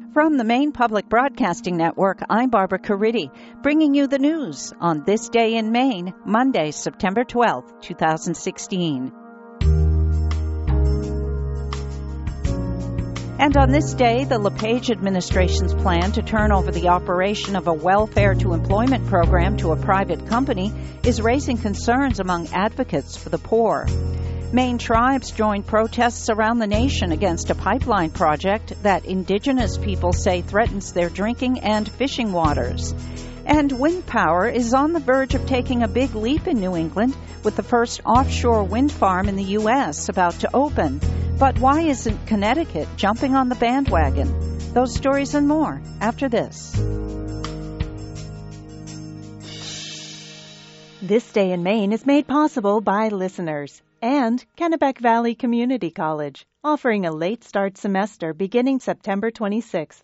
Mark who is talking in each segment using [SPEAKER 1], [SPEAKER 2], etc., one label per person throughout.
[SPEAKER 1] From the Maine Public Broadcasting Network, I'm Barbara Caridi, bringing you the news on this day in Maine, Monday, September 12, 2016. And on this day, the LePage administration's plan to turn over the operation of a welfare to employment program to a private company is raising concerns among advocates for the poor. Maine tribes joined protests around the nation against a pipeline project that indigenous people say threatens their drinking and fishing waters. And wind power is on the verge of taking a big leap in New England, with the first offshore wind farm in the U.S. about to open. But why isn't Connecticut jumping on the bandwagon? Those stories and more after this.
[SPEAKER 2] This Day in Maine is made possible by listeners and Kennebec Valley Community College, offering a late start semester beginning September 26th.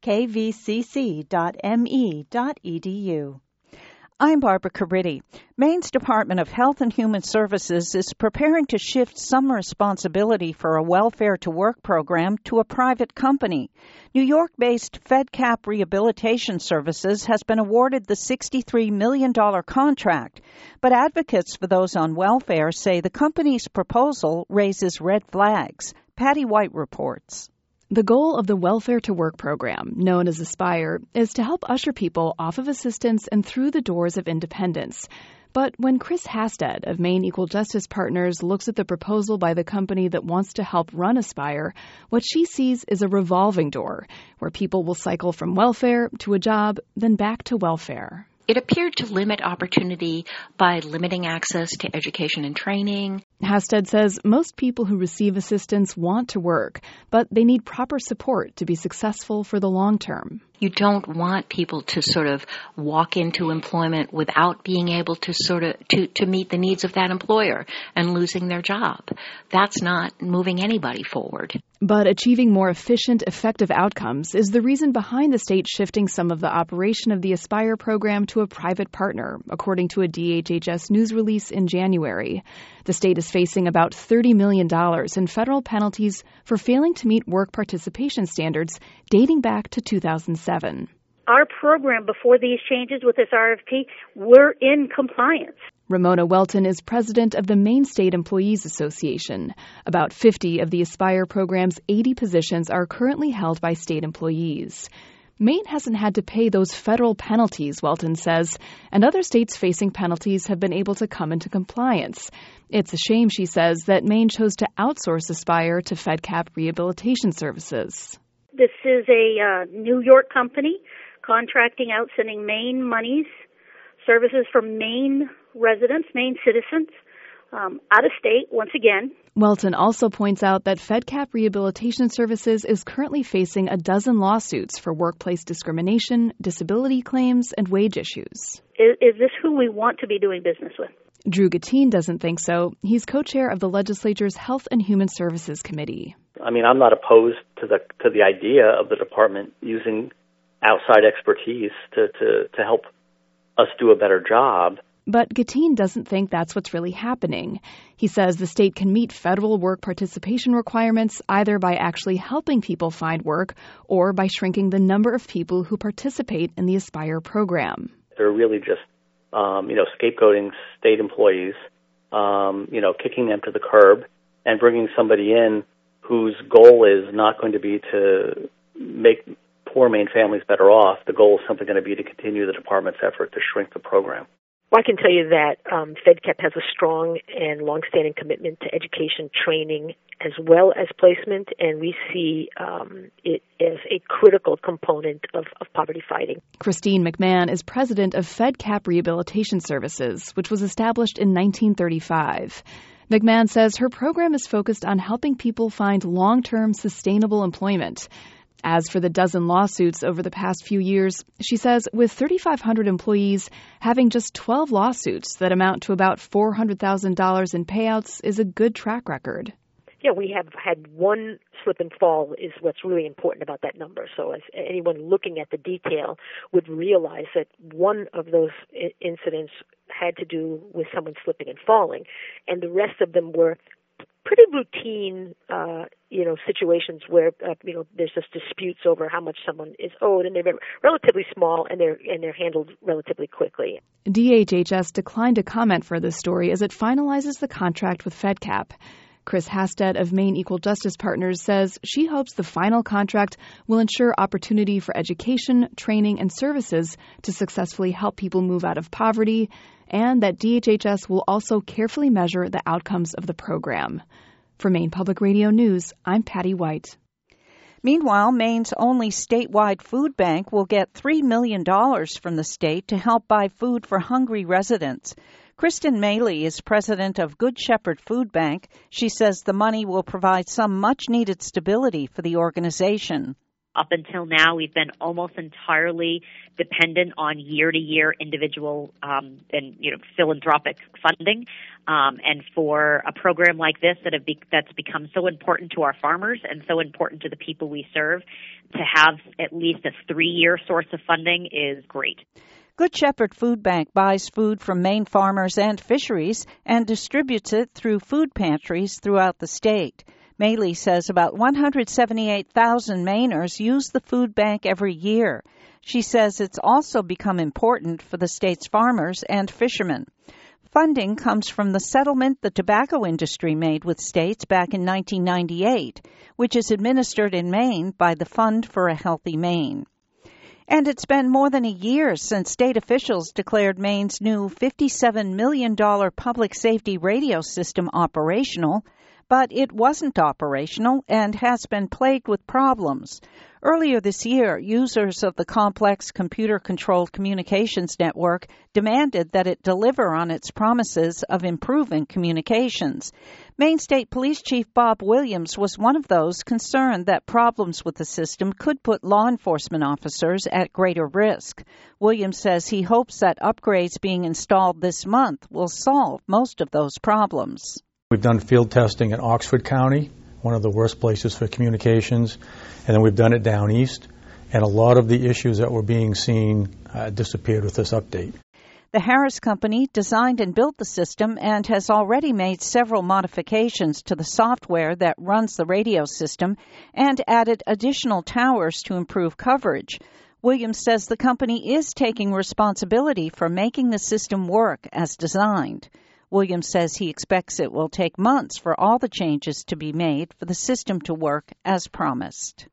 [SPEAKER 2] kvcc.me.edu.
[SPEAKER 1] I'm Barbara Caridi. Maine's Department of Health and Human Services is preparing to shift some responsibility for a welfare-to-work program to a private company. New York-based FedCap Rehabilitation Services has been awarded the $63 million contract, but advocates for those on welfare say the company's proposal raises red flags. Patty White reports.
[SPEAKER 3] The goal of the Welfare to Work program, known as Aspire, is to help usher people off of assistance and through the doors of independence. But when Chris Hasted of Maine Equal Justice Partners looks at the proposal by the company that wants to help run Aspire, what she sees is a revolving door where people will cycle from welfare to a job, then back to welfare.
[SPEAKER 4] It appeared to limit opportunity by limiting access to education and training.
[SPEAKER 3] Hasted says most people who receive assistance want to work, but they need proper support to be successful for the long term.
[SPEAKER 4] You don't want people to sort of walk into employment without being able to to meet the needs of that employer and losing their job. That's not moving anybody forward.
[SPEAKER 3] But achieving more efficient, effective outcomes is the reason behind the state shifting some of the operation of the Aspire program to a private partner, according to a DHHS news release in January. The state is facing about $30 million in federal penalties for failing to meet work participation standards dating back to 2007.
[SPEAKER 5] Our program before these changes with this RFP, we're in compliance.
[SPEAKER 3] Ramona Welton is president of the Maine State Employees Association. About 50 of the Aspire program's 80 positions are currently held by state employees. Maine hasn't had to pay those federal penalties, Welton says, and other states facing penalties have been able to come into compliance. It's a shame, she says, that Maine chose to outsource Aspire to FedCap Rehabilitation Services.
[SPEAKER 5] This is a New York company contracting out, sending Maine monies, services for Maine residents, Maine citizens, out of state, once again.
[SPEAKER 3] Welton also points out that FedCap Rehabilitation Services is currently facing a dozen lawsuits for workplace discrimination, disability claims, and wage issues.
[SPEAKER 5] Is this who we want to be doing business with?
[SPEAKER 3] Drew Gatine doesn't think so. He's co-chair of the legislature's Health and Human Services Committee.
[SPEAKER 6] I mean, I'm not opposed to the idea of the department using outside expertise to help us do a better job.
[SPEAKER 3] But Gatine doesn't think that's what's really happening. He says the state can meet federal work participation requirements either by actually helping people find work or by shrinking the number of people who participate in the Aspire program.
[SPEAKER 6] They're really just, scapegoating state employees, kicking them to the curb and bringing somebody in whose goal is not going to be to make poor Maine families better off. The goal is simply going to be to continue the department's effort to shrink the program.
[SPEAKER 7] Well, I can tell you that FedCap has a strong and longstanding commitment to education, training, as well as placement, and we see it as a critical component of poverty fighting.
[SPEAKER 3] Christine McMahon is president of FedCap Rehabilitation Services, which was established in 1935. McMahon says her program is focused on helping people find long-term sustainable employment. As for the dozen lawsuits over the past few years, she says with 3,500 employees, having just 12 lawsuits that amount to about $400,000 in payouts is a good track record.
[SPEAKER 7] Yeah, we have had one slip and fall is what's really important about that number. So as anyone looking at the detail would realize that one of those incidents had to do with someone slipping and falling, and the rest of them were pretty routine, situations where, there's just disputes over how much someone is owed, and they're relatively small, and they're handled relatively quickly.
[SPEAKER 3] DHHS declined to comment for this story as it finalizes the contract with FedCap. Chris Hasted of Maine Equal Justice Partners says she hopes the final contract will ensure opportunity for education, training, and services to successfully help people move out of poverty, and that DHHS will also carefully measure the outcomes of the program. For Maine Public Radio News, I'm Patty White.
[SPEAKER 1] Meanwhile, Maine's only statewide food bank will get $3 million from the state to help buy food for hungry residents. Kristen Maley is president of Good Shepherd Food Bank. She says the money will provide some much-needed stability for the organization.
[SPEAKER 8] Up until now, we've been almost entirely dependent on year-to-year individual philanthropic funding. And for a program like this that's become so important to our farmers and so important to the people we serve, to have at least a 3-year source of funding is great.
[SPEAKER 1] Good Shepherd Food Bank buys food from Maine farmers and fisheries and distributes it through food pantries throughout the state. Maley says about 178,000 Mainers use the food bank every year. She says it's also become important for the state's farmers and fishermen. Funding comes from the settlement the tobacco industry made with states back in 1998, which is administered in Maine by the Fund for a Healthy Maine. And it's been more than a year since state officials declared Maine's new $57 million public safety radio system operational, but it wasn't operational and has been plagued with problems. Earlier this year, users of the complex computer-controlled communications network demanded that it deliver on its promises of improving communications. Maine State Police Chief Bob Williams was one of those concerned that problems with the system could put law enforcement officers at greater risk. Williams says he hopes that upgrades being installed this month will solve most of those problems.
[SPEAKER 9] We've done field testing in Oxford County, one of the worst places for communications, and then we've done it down east, and a lot of the issues that were being seen disappeared with this update.
[SPEAKER 1] The Harris Company designed and built the system and has already made several modifications to the software that runs the radio system and added additional towers to improve coverage. Williams says the company is taking responsibility for making the system work as designed. Williams says he expects it will take months for all the changes to be made for the system to work as promised.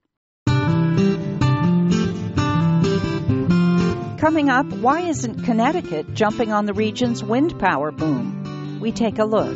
[SPEAKER 1] Coming up, why isn't Connecticut jumping on the region's wind power boom? We take a look.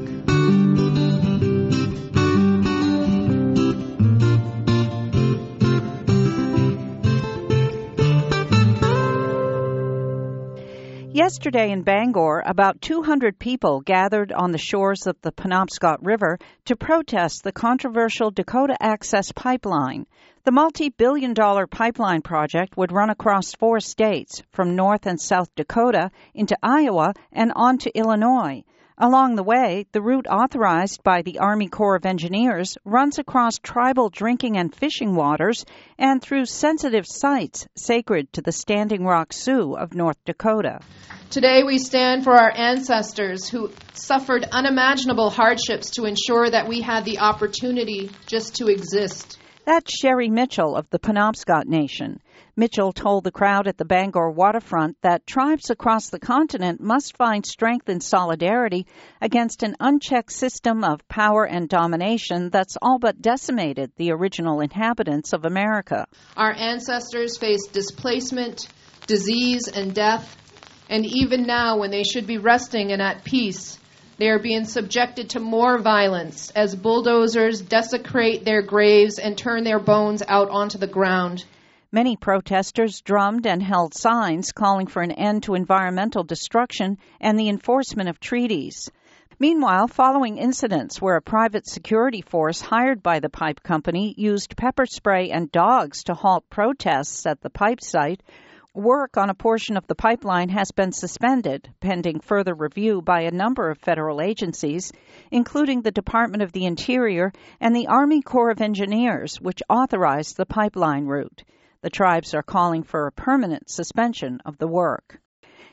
[SPEAKER 1] Yesterday in Bangor, about 200 people gathered on the shores of the Penobscot River to protest the controversial Dakota Access Pipeline. The multi-billion-dollar pipeline project would run across 4 states, from North and South Dakota into Iowa and on to Illinois. Along the way, the route authorized by the Army Corps of Engineers runs across tribal drinking and fishing waters and through sensitive sites sacred to the Standing Rock Sioux of North Dakota.
[SPEAKER 10] Today we stand for our ancestors who suffered unimaginable hardships to ensure that we had the opportunity just to exist.
[SPEAKER 1] That's Sherry Mitchell of the Penobscot Nation. Mitchell told the crowd at the Bangor waterfront that tribes across the continent must find strength and solidarity against an unchecked system of power and domination that's all but decimated the original inhabitants of America.
[SPEAKER 10] Our ancestors faced displacement, disease, and death, and even now, when they should be resting and at peace, they are being subjected to more violence as bulldozers desecrate their graves and turn their bones out onto the ground.
[SPEAKER 1] Many protesters drummed and held signs calling for an end to environmental destruction and the enforcement of treaties. Meanwhile, following incidents where a private security force hired by the pipe company used pepper spray and dogs to halt protests at the pipe site, work on a portion of the pipeline has been suspended, pending further review by a number of federal agencies, including the Department of the Interior and the Army Corps of Engineers, which authorized the pipeline route. The tribes are calling for a permanent suspension of the work.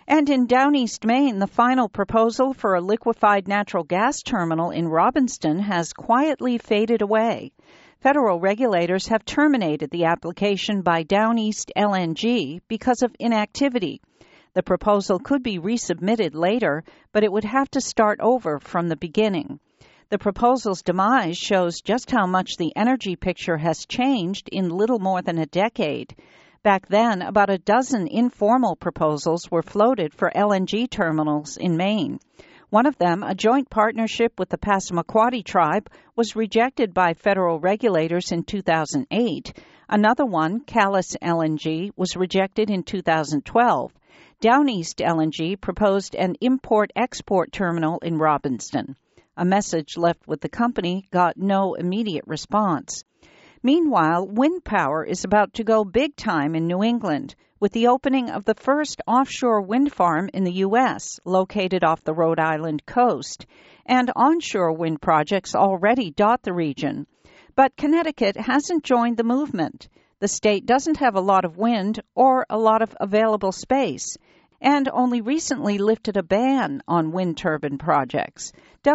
[SPEAKER 1] And in Down East Maine, the final proposal for a liquefied natural gas terminal in Robbinston has quietly faded away. Federal regulators have terminated the application by Down East LNG because of inactivity. The proposal could be resubmitted later, but it would have to start over from the beginning. The proposal's demise shows just how much the energy picture has changed in little more than a decade. Back then, about a dozen informal proposals were floated for LNG terminals in Maine. One of them, a joint partnership with the Passamaquoddy tribe, was rejected by federal regulators in 2008. Another one, Calais LNG, was rejected in 2012. Down East LNG proposed an import-export terminal in Robbinston. A message left with the company got no immediate response. Meanwhile, wind power is about to go big time in New England, with the opening of the first offshore wind farm in the U.S., located off the Rhode Island coast, and onshore wind projects already dot the region. But Connecticut hasn't joined the movement. The state doesn't have a lot of wind or a lot of available space, and only recently lifted a ban on wind turbine projects.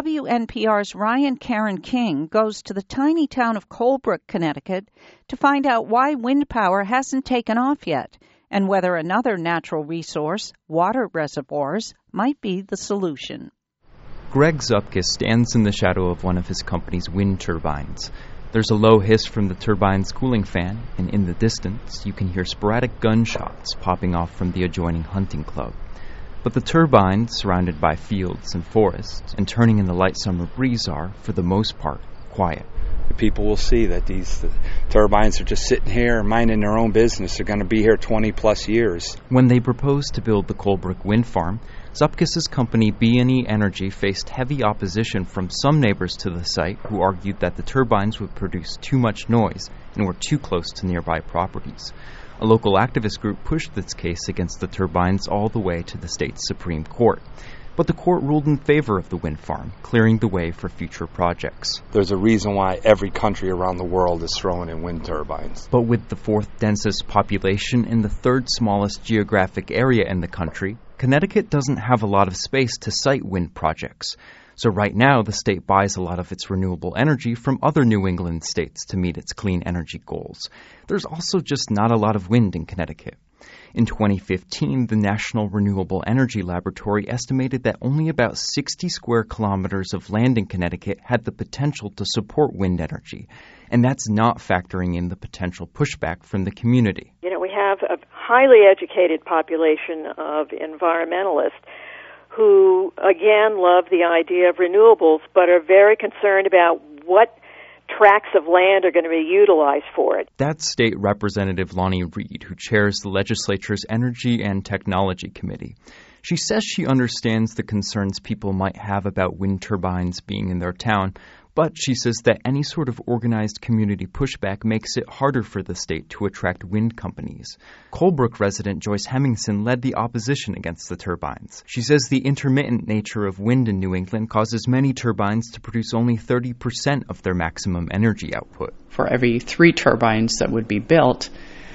[SPEAKER 1] WNPR's Ryan Karen King goes to the tiny town of Colebrook, Connecticut, to find out why wind power hasn't taken off yet, and whether another natural resource, water reservoirs, might be the solution.
[SPEAKER 11] Greg Zupkis stands in the shadow of one of his company's wind turbines. There's a low hiss from the turbine's cooling fan, and in the distance, you can hear sporadic gunshots popping off from the adjoining hunting club. But the turbines, surrounded by fields and forests, and turning in the light summer breeze are, for the most part, quiet.
[SPEAKER 12] People will see that these turbines are just sitting here minding their own business. They're going to be here 20-plus years.
[SPEAKER 11] When they proposed to build the Colebrook wind farm, Zupkis' company B&E Energy faced heavy opposition from some neighbors to the site who argued that the turbines would produce too much noise and were too close to nearby properties. A local activist group pushed its case against the turbines all the way to the state's Supreme Court. But the court ruled in favor of the wind farm, clearing the way for future projects.
[SPEAKER 12] There's a reason why every country around the world is throwing in wind turbines.
[SPEAKER 11] But with the fourth densest population in the third smallest geographic area in the country, Connecticut doesn't have a lot of space to site wind projects. So right now, the state buys a lot of its renewable energy from other New England states to meet its clean energy goals. There's also just not a lot of wind in Connecticut. In 2015, the National Renewable Energy Laboratory estimated that only about 60 square kilometers of land in Connecticut had the potential to support wind energy. And that's not factoring in the potential pushback from the community.
[SPEAKER 13] We have a highly educated population of environmentalists who, again, love the idea of renewables, but are very concerned about what tracts of land are going to be utilized for it.
[SPEAKER 11] That's State Representative Lonnie Reed, who chairs the legislature's Energy and Technology Committee. She says she understands the concerns people might have about wind turbines being in their town, but she says that any sort of organized community pushback makes it harder for the state to attract wind companies. Colebrook resident Joyce Hemmingson led the opposition against the turbines. She says the intermittent nature of wind in New England causes many turbines to produce only 30% of their maximum energy output.
[SPEAKER 14] For every 3 turbines that would be built,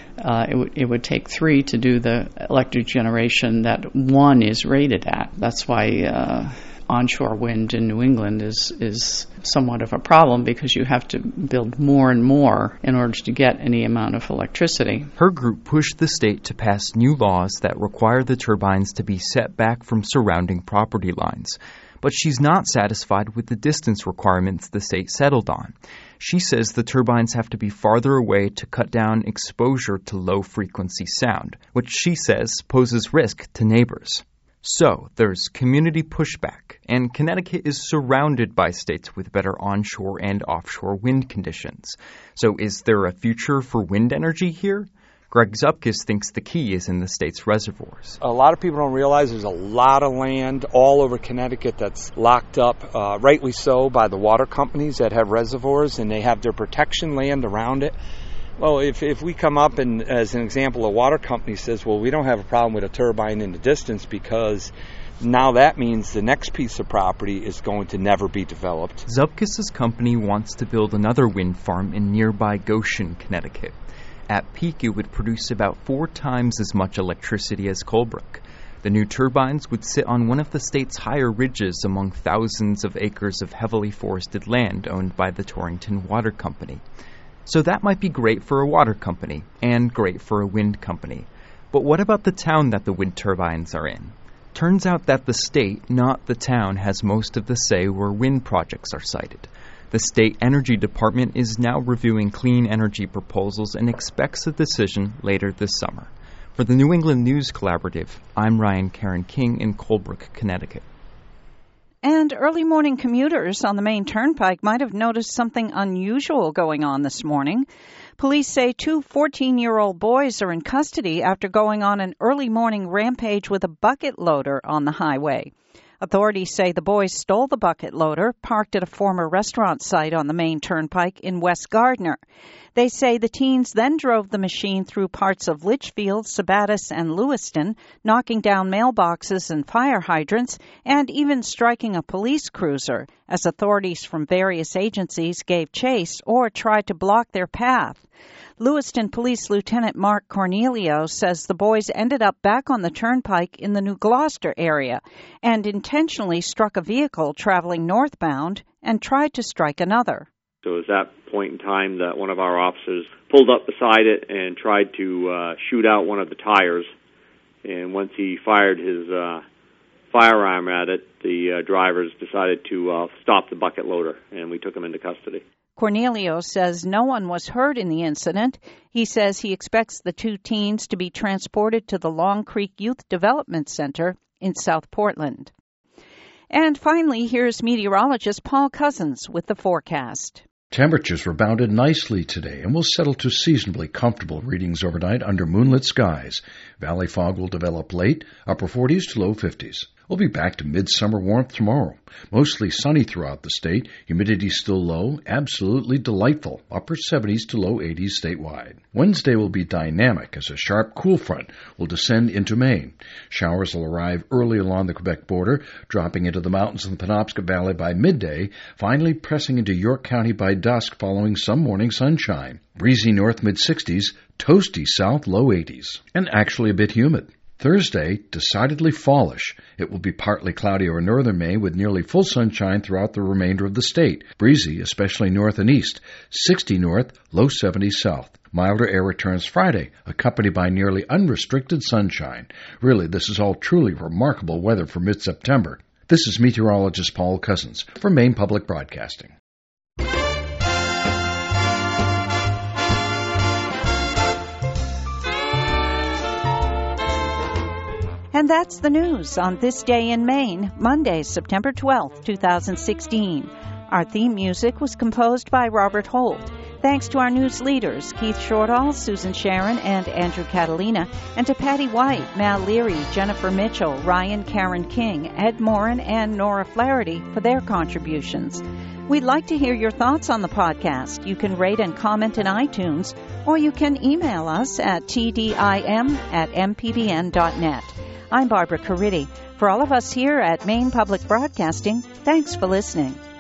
[SPEAKER 14] it would take 3 to do the electric generation that 1 is rated at. That's why onshore wind in New England is somewhat of a problem, because you have to build more and more in order to get any amount of electricity.
[SPEAKER 11] Her group pushed the state to pass new laws that require the turbines to be set back from surrounding property lines. But she's not satisfied with the distance requirements the state settled on. She says the turbines have to be farther away to cut down exposure to low-frequency sound, which she says poses risk to neighbors. So, there's community pushback, and Connecticut is surrounded by states with better onshore and offshore wind conditions. So is there a future for wind energy here? Greg Zupkis thinks the key is in the state's reservoirs.
[SPEAKER 12] A lot of people don't realize there's a lot of land all over Connecticut that's locked up, rightly so, by the water companies that have reservoirs, and they have their protection land around it. Well, if we come up and, as an example, a water company says, well, we don't have a problem with a turbine in the distance, because now that means the next piece of property is going to never be developed.
[SPEAKER 11] Zupkis' company wants to build another wind farm in nearby Goshen, Connecticut. At peak, it would produce about 4 times as much electricity as Colebrook. The new turbines would sit on one of the state's higher ridges among thousands of acres of heavily forested land owned by the Torrington Water Company. So that might be great for a water company and great for a wind company. But what about the town that the wind turbines are in? Turns out that the state, not the town, has most of the say where wind projects are sited. The State Energy Department is now reviewing clean energy proposals and expects a decision later this summer. For the New England News Collaborative, I'm Ryan Karen King in Colebrook, Connecticut.
[SPEAKER 1] And early morning commuters on the Maine Turnpike might have noticed something unusual going on this morning. Police say 2 14-year-old boys are in custody after going on an early morning rampage with a bucket loader on the highway. Authorities say the boys stole the bucket loader, parked at a former restaurant site on the Maine Turnpike in West Gardner. They say the teens then drove the machine through parts of Litchfield, Sabattis, and Lewiston, knocking down mailboxes and fire hydrants, and even striking a police cruiser, as authorities from various agencies gave chase or tried to block their path. Lewiston Police Lieutenant Mark Cornelio says the boys ended up back on the turnpike in the New Gloucester area and intentionally struck a vehicle traveling northbound and tried to strike another.
[SPEAKER 15] So it was that point in time that one of our officers pulled up beside it and tried to shoot out one of the tires. And once he fired his firearm at it, the drivers decided to stop the bucket loader, and we took him into custody.
[SPEAKER 1] Cornelio says no one was hurt in the incident. He says he expects the 2 teens to be transported to the Long Creek Youth Development Center in South Portland. And finally, here's meteorologist Paul Cousins with the forecast.
[SPEAKER 16] Temperatures rebounded nicely today and will settle to seasonably comfortable readings overnight under moonlit skies. Valley fog will develop late, upper 40s to low 50s. We'll be back to midsummer warmth tomorrow. Mostly sunny throughout the state, humidity still low, absolutely delightful, upper 70s to low 80s statewide. Wednesday will be dynamic as a sharp cool front will descend into Maine. Showers will arrive early along the Quebec border, dropping into the mountains of the Penobscot Valley by midday, finally pressing into York County by dusk following some morning sunshine. Breezy north mid-60s, toasty south low 80s, and actually a bit humid. Thursday, decidedly fallish. It will be partly cloudy over northern Maine with nearly full sunshine throughout the remainder of the state. Breezy, especially north and east. 60 north, low 70s south. Milder air returns Friday, accompanied by nearly unrestricted sunshine. Really, this is all truly remarkable weather for mid-September. This is meteorologist Paul Cousins for Maine Public Broadcasting.
[SPEAKER 1] And that's the news on this day in Maine, Monday, September 12th, 2016. Our theme music was composed by Robert Holt. Thanks to our news leaders, Keith Shortall, Susan Sharon, and Andrew Catalina, and to Patty White, Mal Leary, Jennifer Mitchell, Ryan Karen King, Ed Morin, and Nora Flaherty for their contributions. We'd like to hear your thoughts on the podcast. You can rate and comment in iTunes, or you can email us at tdim@mpbn.net. I'm Barbara Caridi. For all of us here at Maine Public Broadcasting, thanks for listening.